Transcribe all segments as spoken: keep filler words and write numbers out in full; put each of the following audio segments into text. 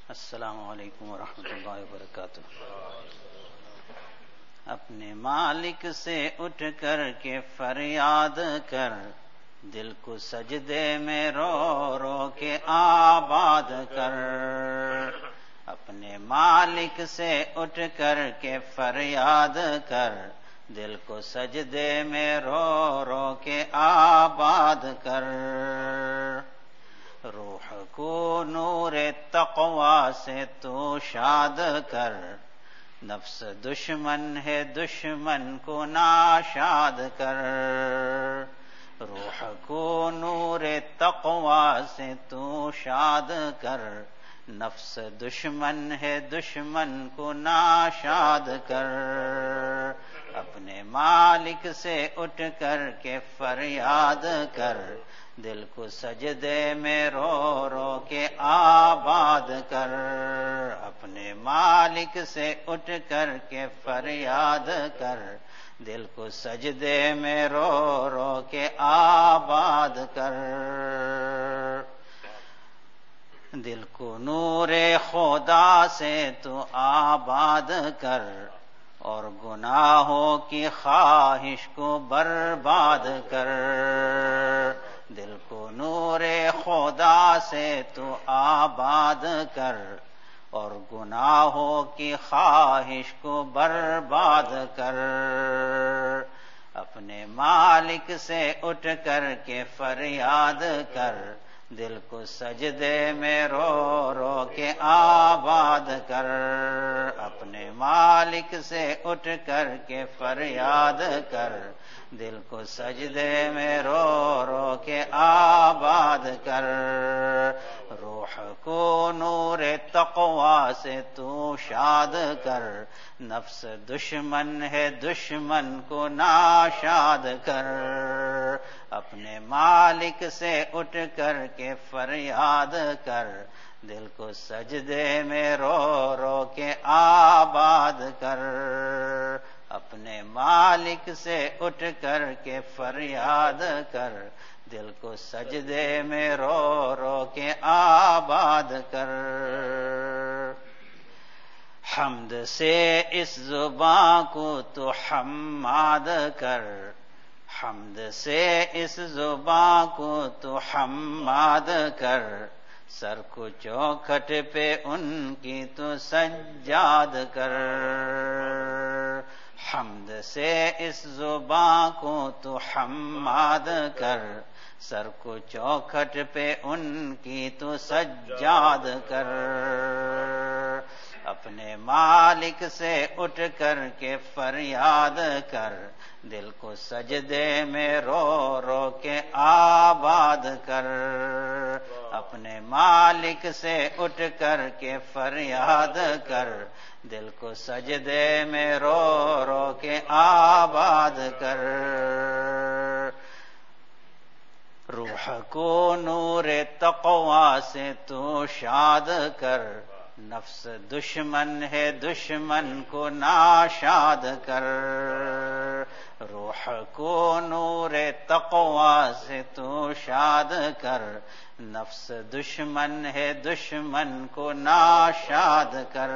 السلام علیکم ورحمۃ اللہ وبرکاتہ۔ اپنے مالک سے اٹھ کر کے فریاد کر، دل کو سجدے میں رو رو کے آباد کر۔ اپنے مالک سے اٹھ کر کے فریاد کر، دل کو سجدے میں رو رو کے آباد کر۔ روح کو نور تقوی سے تو شاد کر، نفس دشمن ہے دشمن کو ناشاد کر۔ روح کو نور تقوی سے تو شاد کر، نفس دشمن ہے دشمن کو ناشاد کر۔ اپنے مالک سے اٹھ کر کے فریاد کر، دل کو سجدے میں رو رو کے آباد کر۔ اپنے مالک سے اٹھ کر کے فریاد کر، دل کو سجدے میں رو رو کے آباد کر۔ دل کو نور خدا سے تو آباد کر، اور گناہوں کی خواہش کو برباد کر۔ دل کو نور خدا سے تو آباد کر، اور گناہوں کی خواہش کو برباد کر۔ اپنے مالک سے اٹھ کر کے فریاد کر، دل کو سجدے میں رو رو کے آباد کر۔ اپنے مالک سے اٹھ کر کے فریاد کر، دل کو سجدے میں رو رو کے آباد کر۔ روح کو نور تقوی سے تو شاد کر، نفس دشمن ہے دشمن کو ناشاد کر۔ اپنے مالک سے اٹھ کر کے فریاد کر، دل کو سجدے میں رو رو کے آباد کر۔ اپنے مالک سے اٹھ کر کے فریاد کر، دل کو سجدے میں رو رو کے آباد کر۔ حمد سے اس زباں کو تو حماد کر، حمد سے اس زباں کو تو حماد کر۔ سر کو چوکھٹ پہ ان کی تو سجاد کر۔ حمد سے اس زباں کو تو حماد کر، سر کو چوکھٹ پہ ان کی تو سجاد کر۔ اپنے مالک سے اٹھ کر کے فریاد کر، دل کو سجدے میں رو رو کے آباد کر۔ اپنے مالک سے اٹھ کر کے فریاد کر، دل کو سجدے میں رو رو کے آباد کر۔ روح کو نور تقوی سے تو شاد کر، نفس دشمن ہے دشمن کو ناشاد کر۔ روح کو نور تقوی سے تو شاد کر، نفس دشمن ہے دشمن کو ناشاد کر۔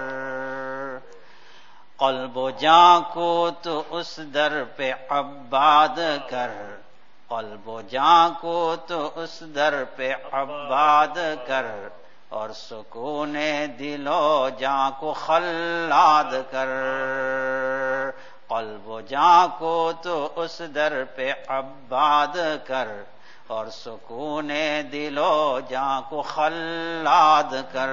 قلب و جاں کو تو اس در پہ عباد کر، قلب و جاں کو تو اس در پہ عباد کر۔ اور سکون دل و جاں کو خلاد کر۔ قلب و جاں کو تو اس در پہ عباد کر، اور سکون دل و جاں کو خلاد کر۔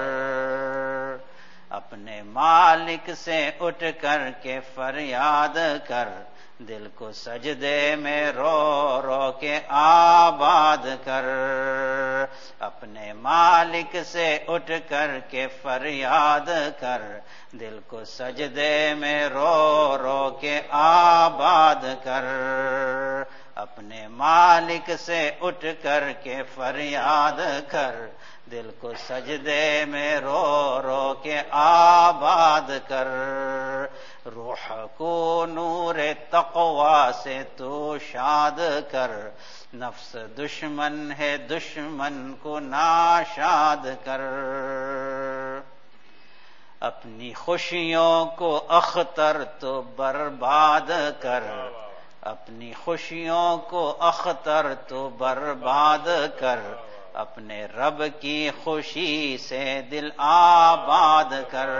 اپنے مالک سے اٹھ کر کے فریاد کر، دل کو سجدے میں رو رو کے آباد کر۔ اپنے مالک سے اٹھ کر کے فریاد کر، دل کو سجدے میں رو رو کے آباد کر۔ اپنے مالک سے اٹھ کر کے فریاد کر، دل کو سجدے میں رو رو کے آباد کر۔ روح को नूर तक़वा से तू शाद कर, नफ्स दुश्मन है दुश्मन को नाशाद कर। अपनी खुशियों को अख्तर तो बर्बाद कर, अपनी खुशियों को अख्तर तो बर्बाद कर, अपने रब की खुशी से दिल आबाद कर।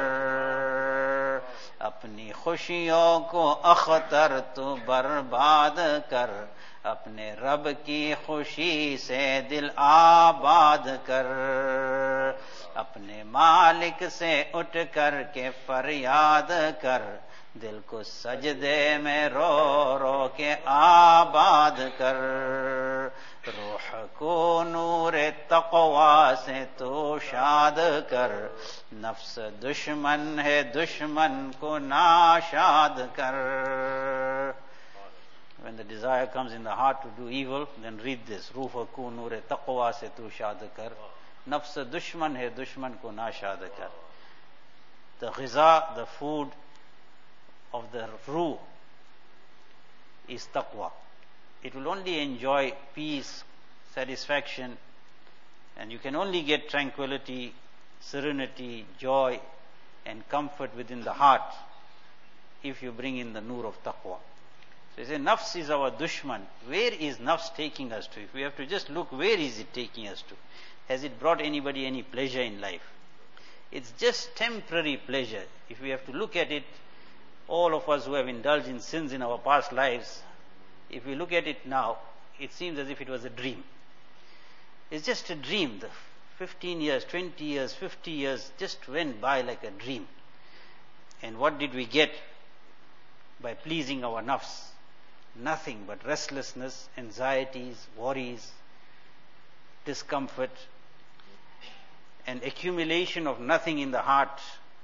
अपनी खुशियों को अख्तर तो बर्बाद कर, अपने रब की खुशी से दिल आबाद कर। अपने मालिक से उठ कर के फरियाद कर, दिल को सजदे में रो रो के आबाद कर। रूह को नूर तक़वा से तो शाद कर, नफ्स दुश्मन है दुश्मन को नाशाद कर। When the desire comes in the heart to do evil, then read this. रूह को नूर तक़वा से तू शाद कर, नफ्स दुश्मन है दुश्मन को नाशाद कर। The ghiza, the food of the ruh is taqwa. It will only enjoy peace, satisfaction, and you can only get tranquility, serenity, joy, and comfort within the heart if you bring in the nur of taqwa. So you say, nafs is our dushman. Where is nafs taking us to? If we have to just look, where is it taking us to? Has it brought anybody any pleasure in life? It's just temporary pleasure. If we have to look at it, all of us who have indulged in sins in our past lives, if we look at it now, it seems as if it was a dream. It's just a dream. The fifteen years, twenty years, fifty years just went by like a dream. And what did we get by pleasing our nafs? Nothing but restlessness, anxieties, worries, discomfort, and accumulation of nothing in the heart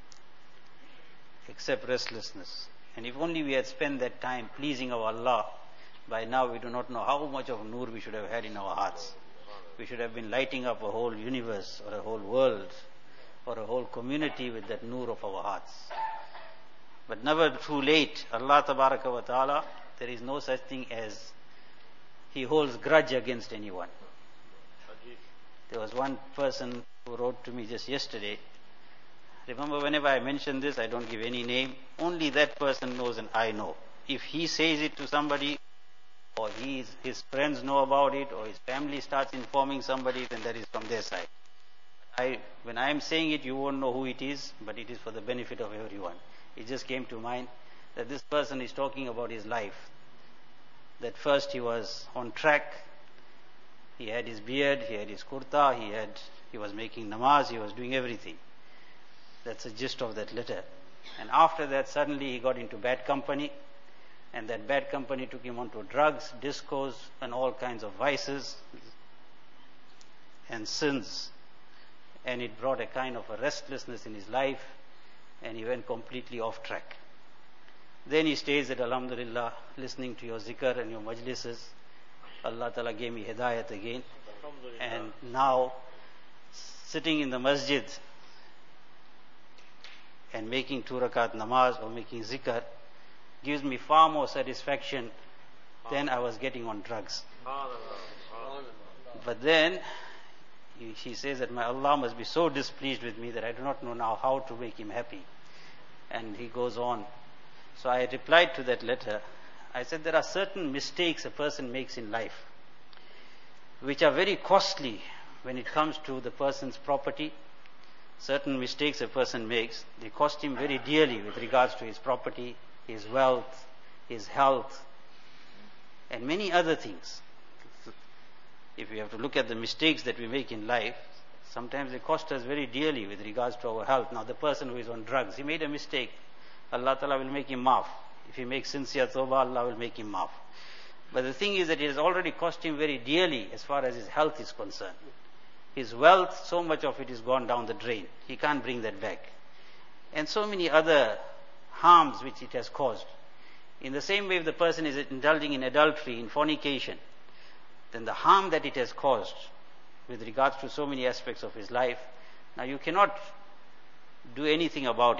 except restlessness. And if only we had spent that time pleasing our Allah, by now we do not know how much of nur we should have had in our hearts. We should have been lighting up a whole universe or a whole world or a whole community with that nur of our hearts. But never too late. Allah Tabaraka wa Ta'ala, there is no such thing as He holds grudge against anyone. There was one person who wrote to me just yesterday. Remember, whenever I mention this, I don't give any name. Only that person knows and I know. If he says it to somebody, or he is, his friends know about it, or his family starts informing somebody, then that is from their side. I, when I am saying it, you won't know who it is, but it is for the benefit of everyone. It just came to mind that this person is talking about his life. That first he was on track, he had his beard, he had his kurta, he had, he was making namaz, he was doing everything. That's the gist of that letter. And after that, suddenly he got into bad company, and that bad company took him onto drugs, discos, and all kinds of vices and sins. And it brought a kind of a restlessness in his life, and he went completely off track. Then he stays at Alhamdulillah, listening to your zikr and your majlises. Allah Ta'ala gave me hidayat again. And now, sitting in the masjid and making two rakat namaz or making zikr gives me far more satisfaction than I was getting on drugs. But then, he says that my Allah must be so displeased with me that I do not know now how to make Him happy. And he goes on. So I replied to that letter. I said there are certain mistakes a person makes in life which are very costly when it comes to the person's property. Certain mistakes a person makes, they cost him very dearly with regards to his property, his wealth, his health, and many other things. If we have to look at the mistakes that we make in life, sometimes they cost us very dearly with regards to our health. Now the person who is on drugs, he made a mistake. Allah Ta'ala will make him maaf. If he makes sincere tawbah, Allah will make him maaf. But the thing is that it has already cost him very dearly as far as his health is concerned. His wealth, so much of it is gone down the drain. He can't bring that back. And so many other harms which it has caused. In the same way, if the person is indulging in adultery, in fornication, then the harm that it has caused with regards to so many aspects of his life, now you cannot do anything about it.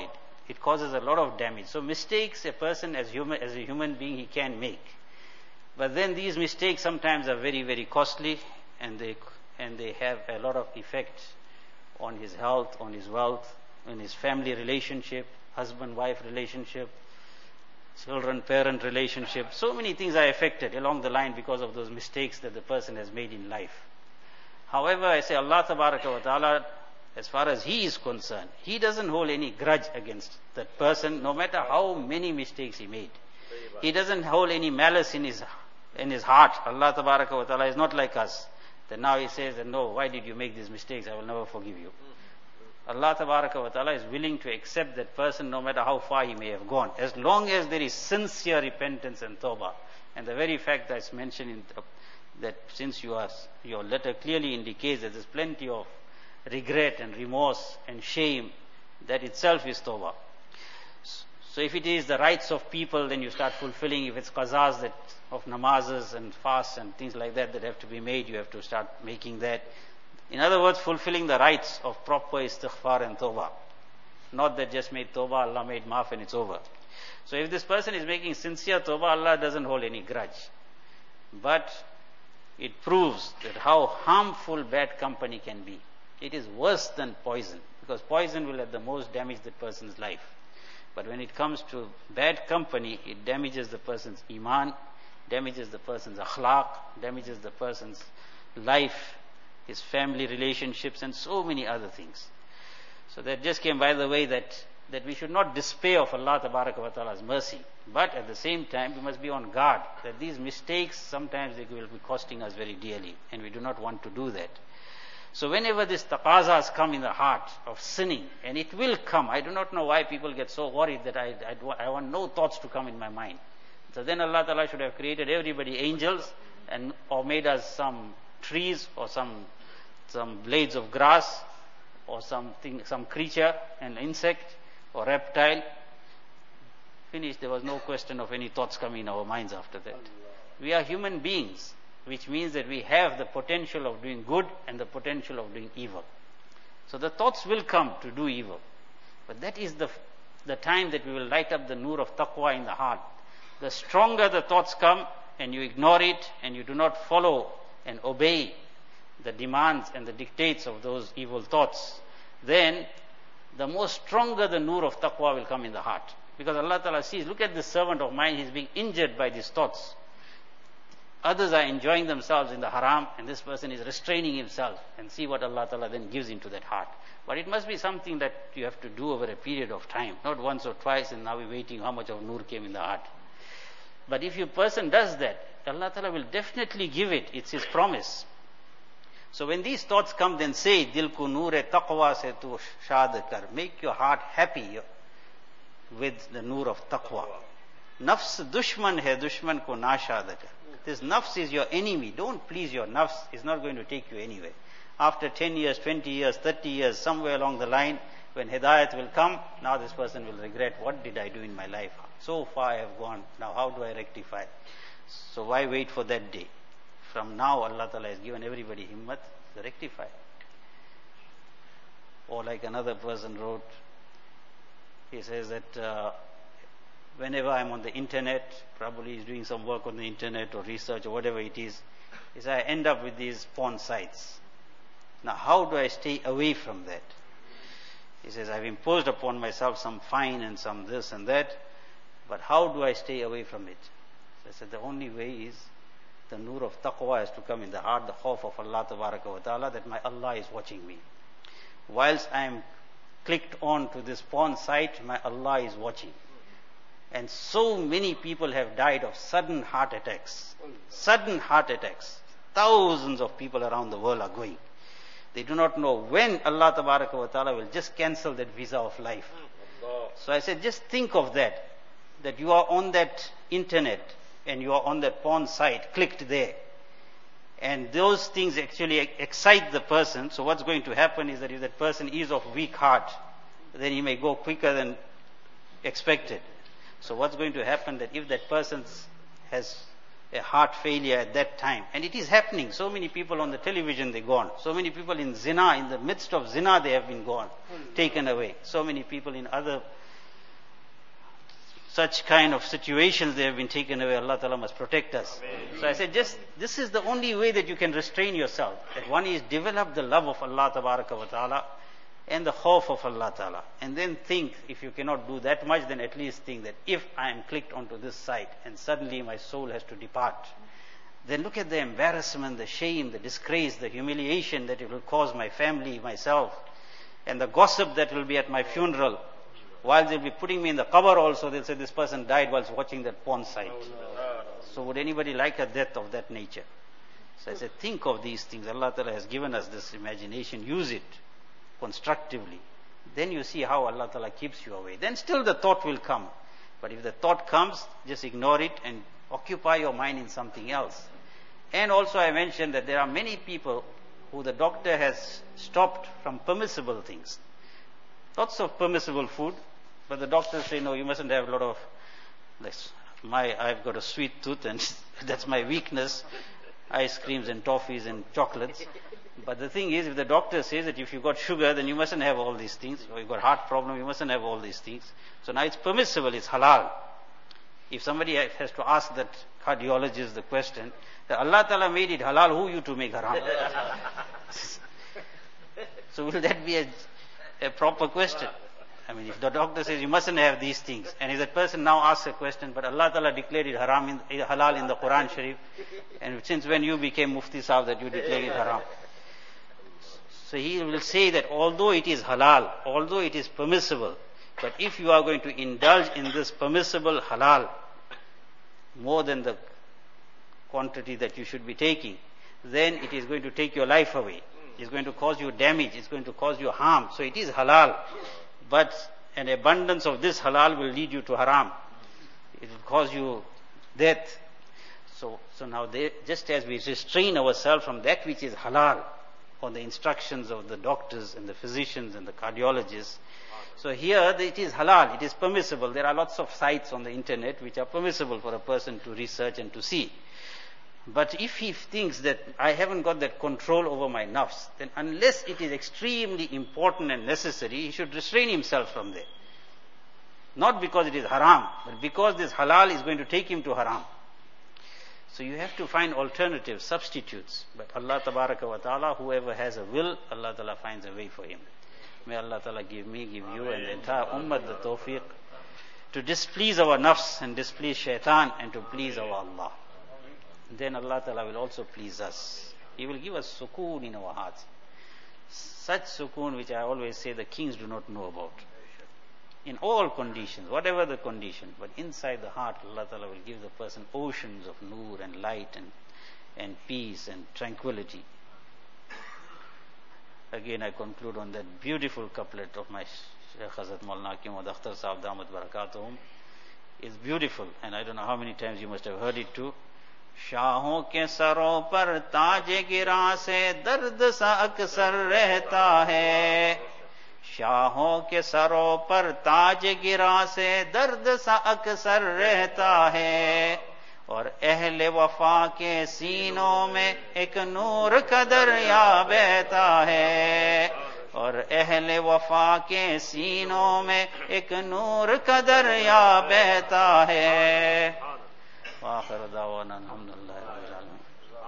it causes a lot of damage. So mistakes a person as human, as a human being, he can make. But then these mistakes sometimes are very, very costly, and they, and they have a lot of effect on his health, on his wealth, on his family relationship, husband-wife relationship, children-parent relationship. So many things are affected along the line because of those mistakes that the person has made in life. However, I say Allah Tabaraka wa Ta'ala, as far as He is concerned, He doesn't hold any grudge against that person, no matter how many mistakes he made. He doesn't hold any malice in his in his heart. Allah Tabaraka wa Ta'ala is not like us. That now He says that, no, why did you make these mistakes? I will never forgive you. Allah Tabaraka wa Ta'ala is willing to accept that person no matter how far he may have gone, as long as there is sincere repentance and tawbah. And the very fact that's mentioned in the, that since you are, your letter clearly indicates that there's plenty of regret and remorse and shame, that itself is tawbah. So if it is the rights of people, then you start fulfilling. If it's qazas that of namazes and fasts and things like that that have to be made, you have to start making that. In other words, fulfilling the rights of proper istighfar and tawbah. Not that just made tawbah, Allah made maaf and it's over. So if this person is making sincere tawbah, Allah doesn't hold any grudge. But it proves that how harmful bad company can be. It is worse than poison, because poison will at the most damage the person's life. But when it comes to bad company, it damages the person's iman, damages the person's akhlaq, damages the person's life, his family relationships, and so many other things. So that just came by the way that, that we should not despair of Allah Tabaraka wa Ta'ala's mercy. But at the same time, we must be on guard that these mistakes, sometimes they will be costing us very dearly, and we do not want to do that. So whenever this taqazas come in the heart of sinning, and it will come, I do not know why people get so worried that I, I, I want no thoughts to come in my mind. So then Allah Ta'ala should have created everybody angels, and or made us some trees or some some blades of grass or something, some creature, an insect or reptile. Finished. There was no question of any thoughts coming in our minds after that. We are human beings, which means that we have the potential of doing good and the potential of doing evil. So the thoughts will come to do evil. But that is the, the time that we will light up the nur of taqwa in the heart. The stronger the thoughts come and you ignore it and you do not follow and obey the demands and the dictates of those evil thoughts, then the more stronger the nur of taqwa will come in the heart. Because Allah Ta'ala sees, look at this servant of mine, he's being injured by these thoughts. Others are enjoying themselves in the haram, and this person is restraining himself, and see what Allah Ta'ala then gives into that heart. But it must be something that you have to do over a period of time, not once or twice and now we're waiting how much of nur came in the heart. But if a person does that, Allah Ta'ala will definitely give it. It's His promise. So when these thoughts come, then say, Dil ko noor-e taqwa se tu shad kar. Make your heart happy with the nur of taqwa. Nafs dushman hai, dushman ko na shad kar. This nafs is your enemy. Don't please your nafs. It's not going to take you anywhere. After ten years, twenty years, thirty years, somewhere along the line, when hidayat will come, now this person will regret, what did I do in my life? So far I have gone. Now how do I rectify? So why wait for that day? From now Allah Ta'ala has given everybody himmat to rectify. Or like another person wrote, he says that uh, whenever I'm on the internet, probably he's doing some work on the internet or research or whatever it is, he says I end up with these porn sites. Now how do I stay away from that? He says I've imposed upon myself some fine and some this and that, but how do I stay away from it? So I said the only way is the nur of taqwa has to come in the heart, the khawf of Allah Tabaraka wa Ta'ala, that my Allah is watching me. Whilst I am clicked on to this porn site, my Allah is watching. And so many people have died of sudden heart attacks. Sudden heart attacks. Thousands of people around the world are going. They do not know when Allah Tabaraka wa Ta'ala will just cancel that visa of life. So I said, just think of that. That you are on that internet and you are on that porn site, clicked there. And those things actually excite the person. So what's going to happen is that if that person is of weak heart, then he may go quicker than expected. So what's going to happen that if that person has a heart failure at that time, and it is happening, so many people on the television they gone, so many people in zina, in the midst of zina they have been gone, taken away, so many people in other such kind of situations they have been taken away. Allah Ta'ala must protect us. Amen. So I said, just, this is the only way that you can restrain yourself. That one is develop the love of Allah Tabaraka wa Ta'ala and the khawf of Allah Ta'ala. And then think, if you cannot do that much, then at least think that if I am clicked onto this site and suddenly my soul has to depart, then look at the embarrassment, the shame, the disgrace, the humiliation that it will cause my family, myself, and the gossip that will be at my funeral. While they'll be putting me in the qabr also, they'll say this person died whilst watching that porn site. So would anybody like a death of that nature? So I said, think of these things. Allah Ta'ala has given us this imagination. Use it constructively. Then you see how Allah Ta'ala keeps you away. Then still the thought will come. But if the thought comes, just ignore it and occupy your mind in something else. And also I mentioned that there are many people who the doctor has stopped from permissible things. Lots of permissible food, but the doctors say, no, you mustn't have a lot of, like, my, I've got a sweet tooth and that's my weakness, ice creams and toffees and chocolates. But the thing is, if the doctor says that if you've got sugar, then you mustn't have all these things, or you've got heart problem, you mustn't have all these things. So now it's permissible, it's halal. If somebody has to ask that cardiologist the question, that Allah Ta'ala made it halal, who you to make haram? So will that be a, a proper question? I mean, if the doctor says you mustn't have these things, and if that person now asks a question, but Allah Ta'ala declared it haram in, halal in the Quran Sharif, and since when you became Mufti Sahib that you declared it haram? So he will say that although it is halal, although it is permissible, but if you are going to indulge in this permissible halal more than the quantity that you should be taking, then it is going to take your life away. It's going to cause you damage. It's going to cause you harm. So it is halal. But an abundance of this halal will lead you to haram. It will cause you death. So, so now they, just as we restrain ourselves from that which is halal, on the instructions of the doctors and the physicians and the cardiologists, so here it is halal, it is permissible. There are lots of sites on the internet which are permissible for a person to research and to see. But if he thinks that I haven't got that control over my nafs, then unless it is extremely important and necessary, he should restrain himself from there. Not because it is haram, but because this halal is going to take him to haram. So you have to find alternatives, substitutes. But Allah Tabaraka wa Ta'ala, whoever has a will, Allah Ta'ala finds a way for him. May Allah Ta'ala give me, give you and the entire ummah the tawfiq to displease our nafs and displease shaitan and to please our Allah. Then Allah Ta'ala will also please us. He will give us sukoon in our hearts. Such sukoon which I always say the kings do not know about. In all conditions, whatever the condition, but inside the heart Allah Ta'ala will give the person oceans of noor and light and, and peace and tranquility. Again I conclude on that beautiful couplet of my Shaykh Hazrat Maulana Hakim Muhammad Akhtar Sahib Damat Barakatuhum. It's beautiful and I don't know how many times you must have heard it too. शाहों के सरों पर ताज गिरा से दर्द सा अक्सर रहता है शाहों के सरों पर ताज गिरा से दर्द सा अक्सर रहता है और अहले वफा के सीनों में एक नूर का दरिया बहता है और अहले वफा के सीनों में एक नूर का दरिया बहता है आखिर दावाना अल्हम्दुलिल्लाह रब्बिल आलमीन।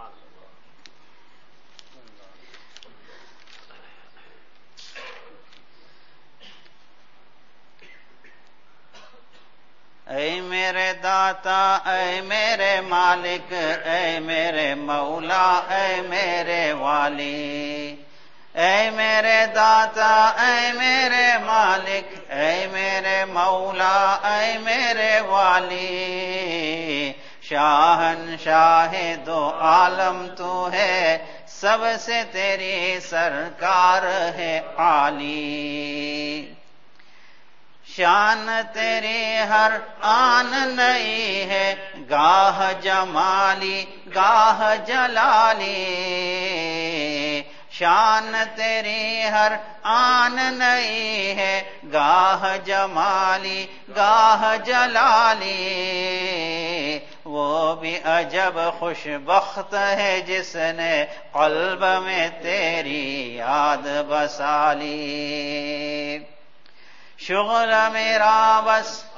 ऐ मेरे दाता ऐ मेरे मालिक ऐ मेरे मौला ऐ मेरे वाली ऐ मेरे दाता ऐ मेरे मालिक ऐ मेरे मौला ऐ मेरे वाली शाहन शाहे दो आलम तू है सबसे तेरी सरकार है आली शान तेरी हर आन नई है गाह जमाली गाह जलाली शान तेरी हर आन नई है गाह जमाली गाह जलाली वो भी अजब खुशबख्त है जिसने क़ल्ब में तेरी याद बसाली शुग़ल मेरा बस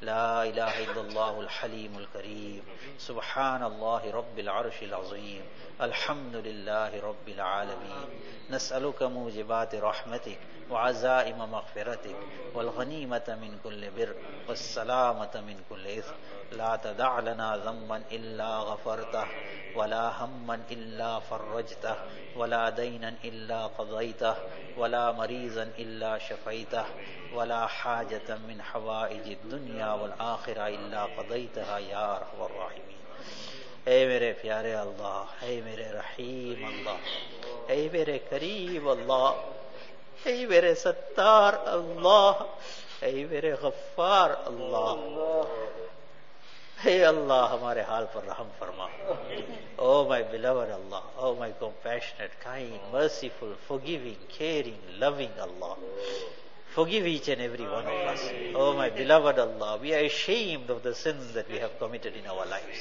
لا إله إلا الله الحليم الكريم سبحان الله رب العرش العظيم الحمد لله رب العالمين نسألك موجبات رحمتك وعزائم مغفرتك والغنيمة من كل بر والسلامة من كل إثم لا تدع لنا ذنبا إلا غفرته ولا هما إلا فرجته ولا دينا إلا قضيته ولا مريضا إلا شفيته ولا حاجة من حوائج الدنيا والآخرة إلا قضيتها يا أرحم الراحمين. اے میرے پیارے اللہ، اے میرے رحیم اللہ، اے میرے کریم اللہ، اے میرے ستار اللہ، اے میرے غفار اللہ، اے اللہ ہمارے حال پر رحم فرما. Oh my beloved Allah, oh my compassionate, kind, merciful, forgiving, caring, loving Allah, forgive each and every one of us. Oh my beloved Allah, we are ashamed of the sins that we have committed in our lives.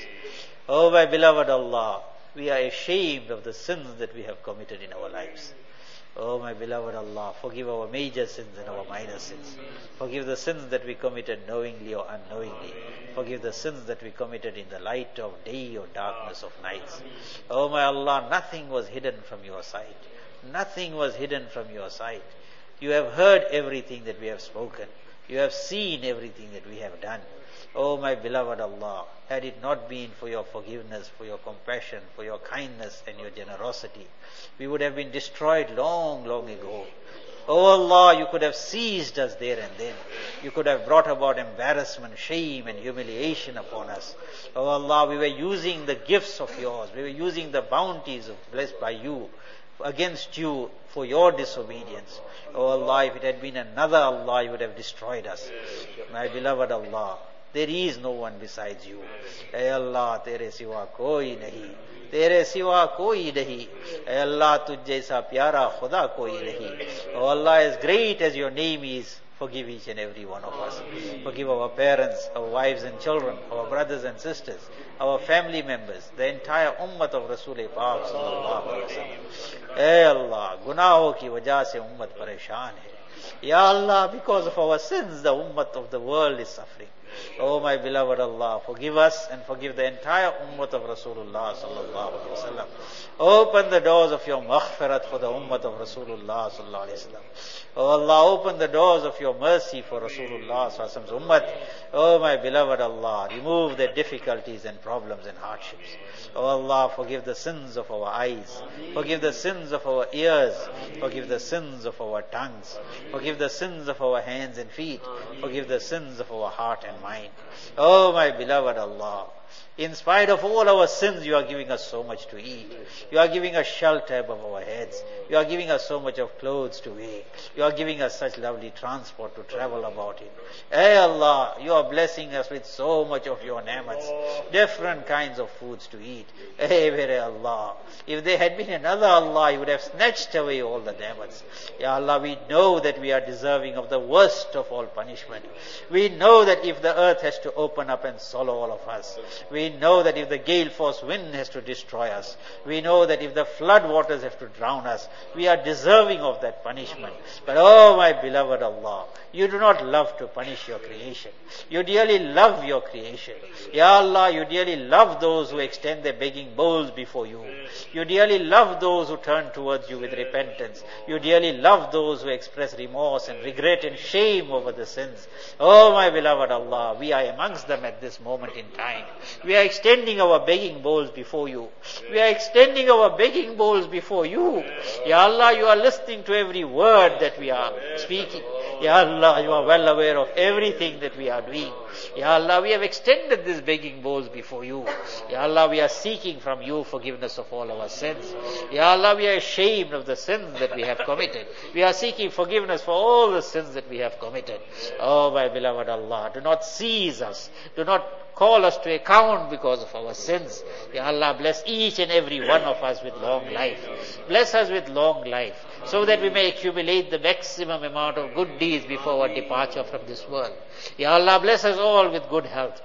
Oh my beloved Allah, we are ashamed of the sins that we have committed in our lives. Oh my beloved Allah, forgive our major sins and our minor sins. Forgive the sins that we committed knowingly or unknowingly. Forgive the sins that we committed in the light of day or darkness of nights. Oh my Allah, nothing was hidden from your sight. Nothing was hidden from your sight. You have heard everything that we have spoken. You have seen everything that we have done. Oh my beloved Allah, had it not been for your forgiveness, for your compassion, for your kindness and your generosity, we would have been destroyed long, long ago. Oh Allah, you could have seized us there and then. You could have brought about embarrassment, shame and humiliation upon us. Oh Allah, we were using the gifts of yours. We were using the bounties of blessed by you against you for your disobedience. Oh Allah, if it had been another Allah, you would have destroyed us. My beloved Allah, there is no one besides you. Hey Allah, tere siwa koi nahi. Tere siwa koi nahi. Hey Allah, tujh jaisa pyara khuda koi nahi. Oh Allah, as great as your name is, forgive each and every one of us. Forgive our parents, our wives and children, our brothers and sisters, our family members, the entire ummah of Rasul Paak sallallahu alaihi wasallam. Hey Allah, gunaahon ki wajah se ummah pareshan hai. Ya Allah, because of our sins, the ummah of the world is suffering. Oh my beloved Allah, forgive us and forgive the entire ummah of Rasulullah sallallahu alaihi wasallam. Open the doors of your maghfirat for the ummah of Rasulullah sallallahu alaihi wasallam. Oh Allah, open the doors of your mercy for Rasulullah sallallahu alaihi wasallam's ummah. Oh my beloved Allah, remove the difficulties and problems and hardships. Oh Allah, forgive the sins of our eyes, forgive the sins of our ears, forgive the sins of our tongues, forgive the sins of our hands and feet, forgive the sins of our heart and mind. Oh my beloved Allah, in spite of all our sins, you are giving us so much to eat. You are giving us shelter above our heads. You are giving us so much of clothes to wear. You are giving us such lovely transport to travel about in. Hey Allah, you are blessing us with so much of your ni'mats, different kinds of foods to eat. Hey, very Allah, if there had been another Allah, you would have snatched away all the ni'mats. Ya Allah, we know that we are deserving of the worst of all punishment. We know that if the earth has to open up and swallow all of us, we know that if the gale force wind has to destroy us, we know that if the flood waters have to drown us, we are deserving of that punishment. But oh my beloved Allah, you do not love to punish your creation. You dearly love your creation. Ya Allah, you dearly love those who extend their begging bowls before you. You dearly love those who turn towards you with repentance. You dearly love those who express remorse and regret and shame over the sins. Oh my beloved Allah, we are amongst them at this moment in time. We are extending our begging bowls before you. We are extending our begging bowls before you. Ya Allah, you are listening to every word that we are speaking. Ya Allah, you are well aware of everything that we are doing. Ya Allah, we have extended these begging bowls before you. Ya Allah, we are seeking from you forgiveness of all our sins. Ya Allah, we are ashamed of the sins that we have committed. We are seeking forgiveness for all the sins that we have committed. Oh my beloved Allah, do not seize us. Do not call us to account because of our sins. Ya Allah, bless each and every one of us with long life. Bless us with long life, so that we may accumulate the maximum amount of good deeds before our departure from this world. Ya Allah, bless us all with good health.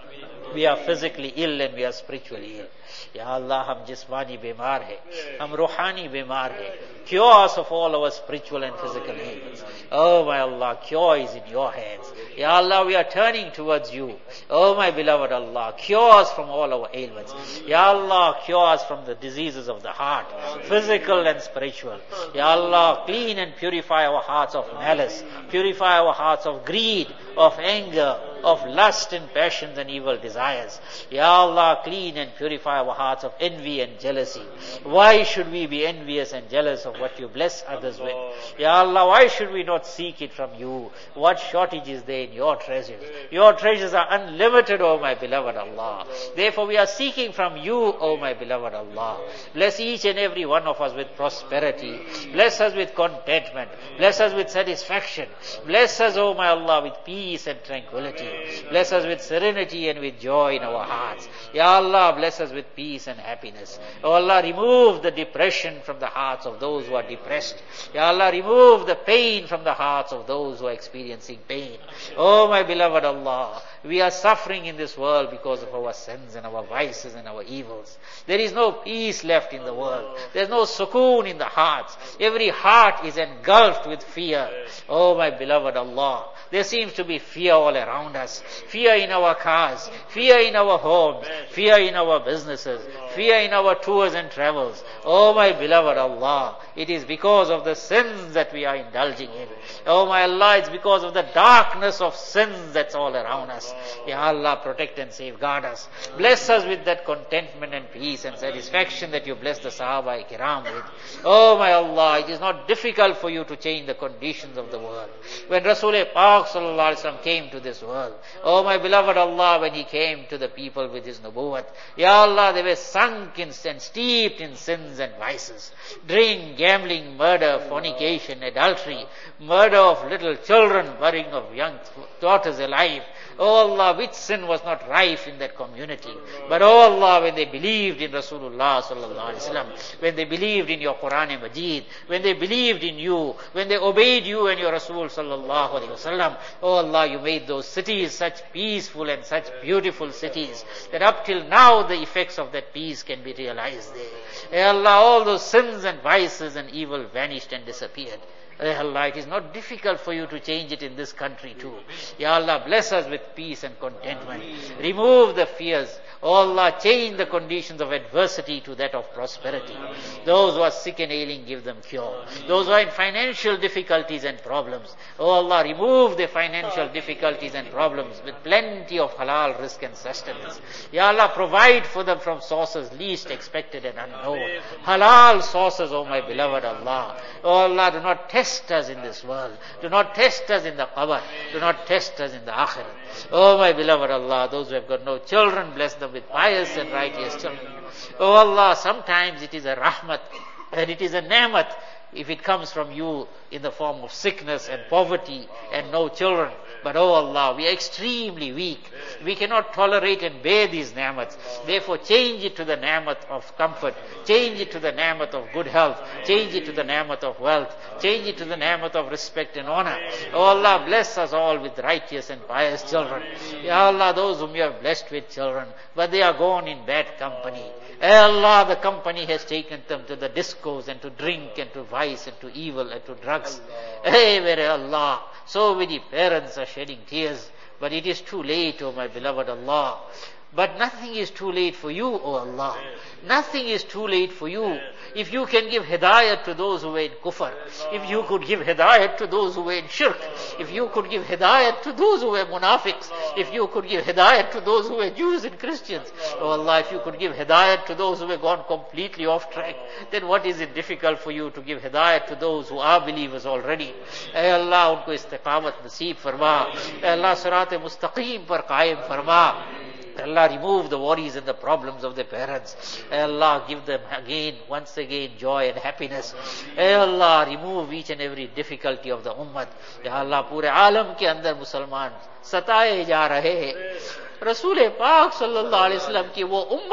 We are physically ill and we are spiritually ill. Ya Allah, hum jismani bimar hai, hum ruhani bimar hai. Cure us of all our spiritual and physical ailments. Oh my Allah, cure is in your hands. Ya Allah, we are turning towards you. Oh my beloved Allah, cure us from all our ailments. Ya Allah, cure us from the diseases of the heart, physical and spiritual. Ya Allah, clean and purify our hearts of malice, purify our hearts of greed, of anger, of lust and passions and evil desires. Ya Allah, clean and purify our hearts of envy and jealousy. Why should we be envious and jealous of what you bless others with? Ya Allah, why should we not seek it from you? What shortage is there in your treasures? Your treasures are unlimited, O my beloved Allah. Therefore we are seeking from you, O my beloved Allah. Bless each and every one of us with prosperity. Bless us with contentment. Bless us with satisfaction. Bless us, O my Allah, with peace and tranquility. Bless us with serenity and with joy in our hearts. Ya Allah, bless us with peace and happiness. O Allah, remove the depression from the hearts of those who are depressed. Ya Allah, remove the pain from the hearts of those who are experiencing pain. Oh my beloved Allah, we are suffering in this world because of our sins and our vices and our evils. There is no peace left in the world. There is no sukoon in the hearts. Every heart is engulfed with fear. Oh my beloved Allah, there seems to be fear all around us. Fear in our cars, fear in our homes, fear in our businesses, fear in our tours and travels. Oh my beloved Allah, it is because of the sins that we are indulging in. Oh my Allah, it's because of the darkness of sins that's all around us. Ya Allah, protect and safeguard us. Bless us with that contentment and peace and satisfaction that you blessed the Sahaba Kiram with. Oh my Allah, it is not difficult for you to change the conditions of the world. When Rasul Pak Sallallahu Alaihi Wasallam came to this world, oh my beloved Allah, when he came to the people with his nubuwwat, Ya Allah, they were sunk in and steeped in sins and vices. Drink, gambling, murder, fornication, adultery, murder of little children, burying of young daughters alive. Oh Allah, which sin was not rife in that community? But oh Allah, when they believed in Rasulullah Sallallahu Alaihi Wasallam, when they believed in your Quran Majid, when they believed in you, when they obeyed you and your Rasul Sallallahu Alaihi Wasallam, oh Allah, you made those cities such peaceful and such beautiful cities that up till now the effects of that peace can be realized there. Ya Allah, all those sins and vices and evil vanished and disappeared. Ya Allah, it is not difficult for you to change it in this country too. Ya Allah, bless us with peace and contentment. Remove the fears. Oh Allah, change the conditions of adversity to that of prosperity. Those who are sick and ailing, give them cure. Those who are in financial difficulties and problems, oh Allah, remove their financial difficulties and problems with plenty of halal risk and sustenance. Ya Allah, provide for them from sources least expected and unknown. Halal sources, oh my beloved Allah. Oh Allah, do not test us in this world. Do not test us in the qabr. Do not test us in the akhirah. Oh my beloved Allah, those who have got no children, bless them with pious and righteous children. Oh Allah, sometimes it is a rahmat and it is a ni'mat if it comes from you in the form of sickness and poverty and no children. But oh Allah, we are extremely weak. We cannot tolerate and bear these ni'mats. Therefore change it to the ni'mat of comfort. Change it to the ni'mat of good health. Change it to the ni'mat of wealth. Change it to the ni'mat of respect and honor. Oh Allah, bless us all with righteous and pious children. Ya Allah, those whom you have blessed with children, but they are gone in bad company. Ya Allah, the company has taken them to the discos and to drink and to vice and to evil and to drugs. Hey, where Allah, so many parents are shedding tears, but it is too late, oh my beloved Allah. But nothing is too late for you, O Allah. Nothing is too late for you. If you can give hidayat to those who were in kufr, if you could give hidayat to those who were in shirk, if you could give hidayat to those who were munafiqs, if you could give hidayat to those who were Jews and Christians, O Allah, if you could give hidayat to those who were gone completely off track, then what is it difficult for you to give hidayat to those who are believers already? Ay Allah, unko istiqamat naseeb farma. Ay Allah, sirat-e mustaqim par qaim farma. Allah, remove the worries and the problems of the parents. Allah, give them again, once again, joy and happiness. Allah, remove each and every difficulty of the ummah. Ya Allah, pure alam ke andar Musalman sataye ja rahe. Rasul Pak Sallallahu Alaihi Wasallam ki wo ummah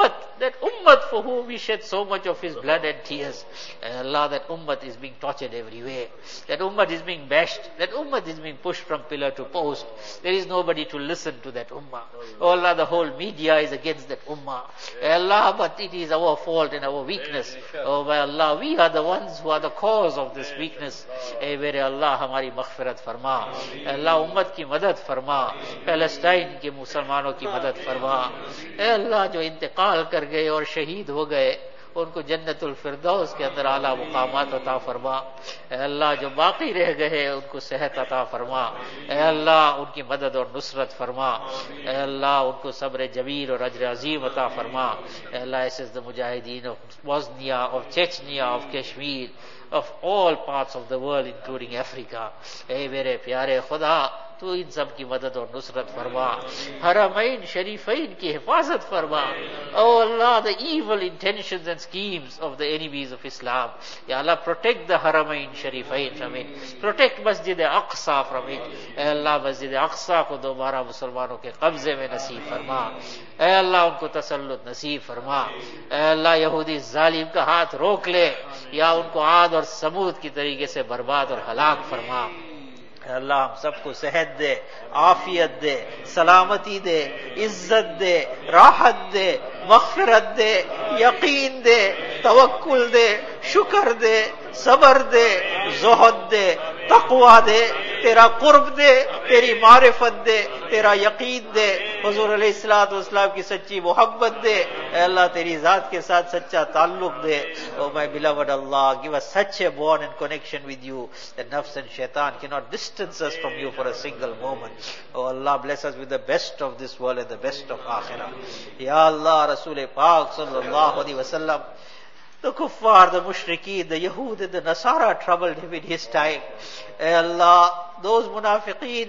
that ummat for whom he shed so much of his blood and tears. And Allah, that ummat is being tortured everywhere. That ummat is being bashed. That ummat is being pushed from pillar to post. There is nobody to listen to that ummah. Oh Allah, the whole media is against that ummah. Allah, but it is our fault and our weakness. Oh by Allah, we are the ones who are the cause of this weakness. Eh mere Allah, hamari maghfirat farma. Allah, ummat ki madad farma. Palestine ke musalmanon ki madad farma. Eh Allah, jo intiqal kar gaye aur shaheed ho gaye, उनको जन्नतुल फिरदौस के अंदर आला मुकामात अता फरमा. ऐ अल्लाह, जो बाकी रह गए उनको सेहत अता फरमा. ऐ अल्लाह, उनकी मदद और नुसरत फरमा. ऐ अल्लाह, उनको सब्र जमील और अजर अजीम अता फरमा. ऐ अल्लाह, ऐसे द मुजाहिदीन of Bosnia, of Chechnya, of Kashmir, of all parts of the world including Africa. ऐ मेरे प्यारे खुदा, तू इन सब की मदद और नुसरत फरमा. हरमैन शरीफैन की हिफाजत फरमा. Oh Allah, the evil intentions and schemes of the enemies of Islam, Ya Allah, protect the Haramain Sharifain from it. Protect Masjid Aqsa from it. Ya Allah, Masjid Aqsa को दोबारा मुसलमानों के कब्जे में नसीब फरमा. ऐ अल्लाह, उनको तसल्लुत नसीब फरमा. ऐ अल्लाह, यहूदी जालिम का हाथ रोक ले, या उनको आद और समूद की तरीके से बर्बाद और हलाक फरमा. अल्लाह, हम सबको सेहत दे, आफियत दे, सलामती दे, इज्जत दे, राहत दे, मग़फ़िरत दे, यकीन दे, तवक्कुल दे, शुक्र दे, सब्र दे, ज़ुहद दे, तक़वा दे, तेरा कुर्ब दे, तेरी मारिफत दे, तेरा यकीन दे, हुज़ूर अलैहिस्सलातु वस्सलाम की सच्ची मोहब्बत दे. अल्लाह, तेरी जात के साथ सच्चा ताल्लुक दे. Oh my beloved Allah, give us such a bond and connection with you that nafs and shaitan cannot distance us from you for a single moment. Oh Allah, bless us with the best of this world and the best of akhirah. Ya Allah, Rasul Pak sallallahu alaihi wasallam, the kuffar, the mushrikeen, the Yahud and the Nasara troubled him in his time. Eh Allah, those munafiqeen,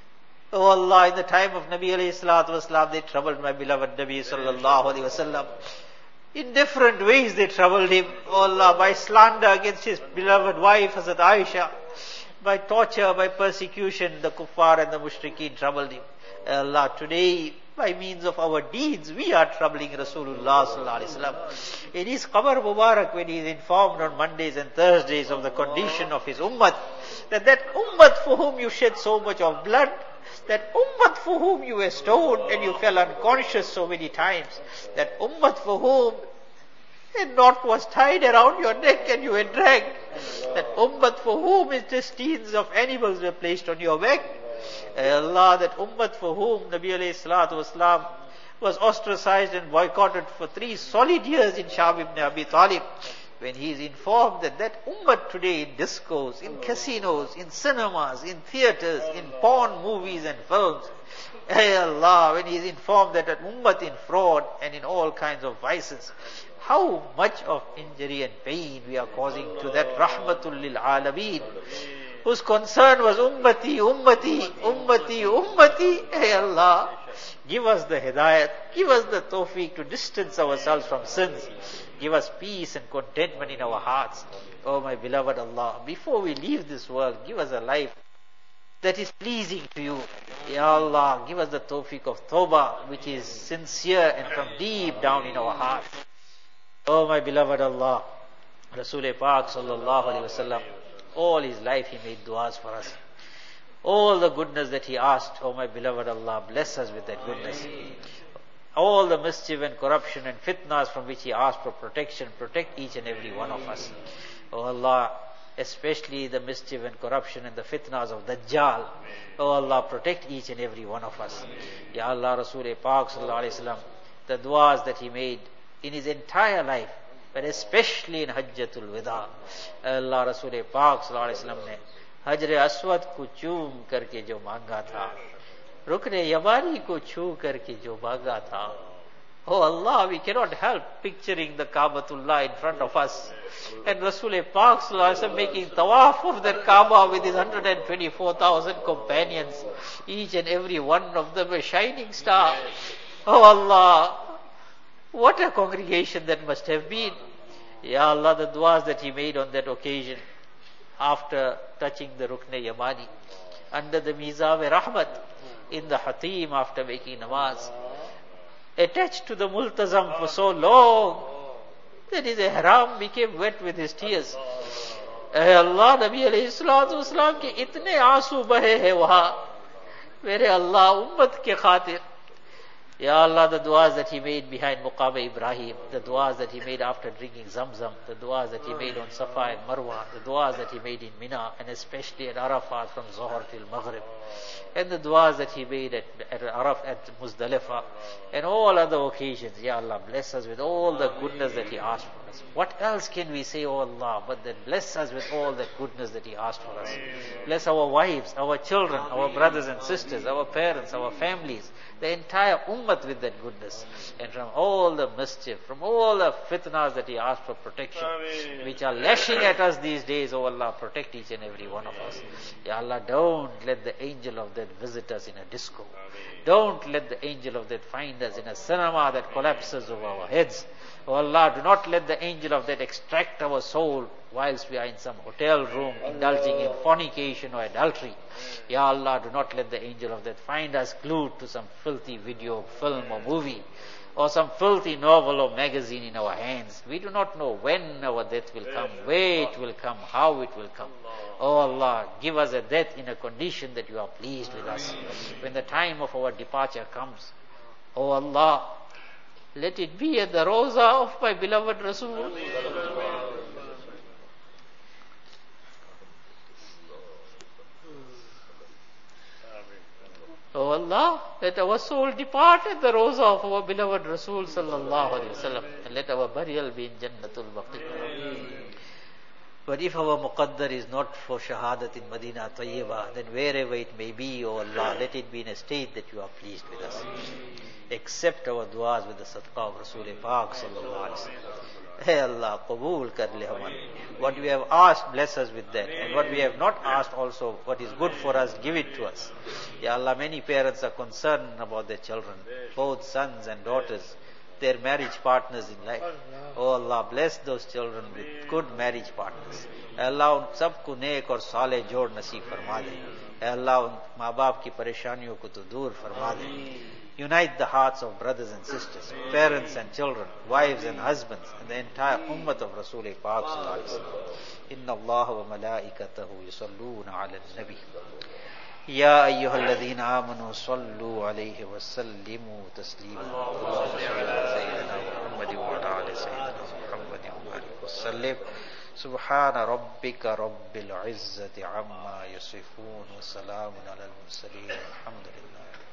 oh Allah, in the time of Nabi alayhi salatu wasalam, they troubled my beloved Nabi sallallahu alayhi wasallam. In different ways they troubled him. Oh Allah, by slander against his beloved wife, Hazrat Aisha, by torture, by persecution, the kuffar and the mushrikeen troubled him. Eh Allah, today, by means of our deeds, we are troubling Rasulullah sallallahu alaihi wasallam. In his Qabr Mubarak, when he is informed on Mondays and Thursdays of the condition of his ummah, that that ummah for whom you shed so much of blood, that ummah for whom you were stoned and you fell unconscious so many times, that ummah for whom a knot was tied around your neck and you were dragged, that ummah for whom intestines of animals were placed on your back. Eh Allah, that ummah for whom Nabi alayhi salatu wasalam was ostracized and boycotted for three solid years in Sham ibn Abi Talib, when he is informed that that ummah today in discos, in casinos, in cinemas, in theaters, in porn movies and films, eh Allah, when he is informed that that ummah in fraud and in all kinds of vices, how much of injury and pain we are causing to that rahmatul lil alameen, whose concern was ummati, ummati, ummati, ummati. Hey Allah, give us the hidayat, give us the tawfiq to distance ourselves from sins. Give us peace and contentment in our hearts. Oh my beloved Allah, before we leave this world, give us a life that is pleasing to you. Ya Allah, give us the tawfiq of tawbah, which is sincere and from deep down in our hearts. Oh my beloved Allah, Rasul Pak sallallahu alaihi wasallam, all his life he made du'as for us. All the goodness that he asked, oh my beloved Allah, bless us with that goodness. All the mischief and corruption and fitnas from which he asked for protection, protect each and every one of us. Oh Allah, especially the mischief and corruption and the fitnas of Dajjal. Oh Allah, protect each and every one of us. Ya Allah, Rasul Pak sallallahu alaihi wasallam, the du'as that he made in his entire life, but especially in Hajjatul Wida. Allah, Rasul Pak sallallahu alaihi wasallam ne Hajr Aswad ko choom karke jo manga tha, Rukne Yamani ko choo karke jo manga tha. Oh Allah, we cannot help picturing the Kaabatullah in front of us, and Rasul Pak sallallahu alaihi wasallam making tawaf of that Kaaba with his one hundred twenty-four thousand companions, each and every one of them a shining star. Oh Allah, what a congregation that must have been. Ya Allah, the du'as that he made on that occasion, after touching the Rukne Yamani, under the Mizab-e Rahmat, in the Hatim after making namaz. attached to the multazam for so long that his ihram became wet with his tears. Eh Allah, Nabi alayhi salatu wasalam ke itne aansu bahe hai wahan. Mere Allah, ummat ke khatir. Ya Allah, the du'as that he made behind Muqam Ibrahim, the du'as that he made after drinking Zamzam, the du'as that he made on Safa and Marwa, the du'as that he made in Mina, and especially at Arafat from Zohar till Maghrib, and the du'as that he made at, at Araf, at Muzdalifah, and all other occasions. Ya Allah, bless us with all the goodness that he asked for us. What else can we say, O Allah, but that bless us with all the goodness that he asked for us. Bless our wives, our children, our brothers and sisters, our parents, our families, the entire ummah with that goodness, and from all the mischief, from all the fitnas that he asked for protection, which are lashing at us these days. O Allah, protect each and every one of us. Ya Allah, don't let the angel of that visit us in a disco. Don't let the angel of that find us in a cinema that collapses over our heads. O Allah, do not let the angel of that extract our soul whilst we are in some hotel room indulging in fornication or adultery. Ya Allah, do not let the angel of that find us glued to some filthy video, film or movie, or some filthy novel or magazine in our hands. We do not know when our death will come, where it will come, how it will come. Oh Allah, give us a death in a condition that you are pleased with us. When the time of our departure comes, oh Allah, let it be at the Rawza of my beloved Rasul. Oh Allah, let our soul depart at the Rawza of our beloved Rasul sallallahu alaihi wasallam, and let our burial be in Jannatul Baqi. But if our muqaddar is not for shahadat in Madinah Tayyibah, then wherever it may be, O Allah, let it be in a state that you are pleased with us. Accept our du'as with the sadaqah of Rasul Pak sallallahu alaihi wasallam. Hey Allah, qabool kar le hamari. What we have asked, bless us with that. And what we have not asked also, what is good for us, give it to us. Ya Allah, many parents are concerned about their children, both sons and daughters, their marriage partners in life. Oh Allah, bless those children with good marriage partners. Allah, उन सबको नेक और साले जोड़ नसीब फरमा दे. Allah, उन माँ बाप की परेशानियों को तो दूर फरमा दे. Unite the hearts of brothers and sisters, parents and children, wives and husbands, and the entire ummah of Rasul Pak sallallahu alaihi wasallam. Inna Allah wa malaikatahu yusalluna ala al-nabi. Ya ayyuhalladhina amanu sallu alayhi wa sallimu taslima. Allahumma salli ala sayyidina Muhammadin wa ala ali sayyidina Muhammadin wa alihi wa sallim. Subhana rabbika rabbil izzati amma yasifun wa salamun ala al-mursalin. Alhamdulillah.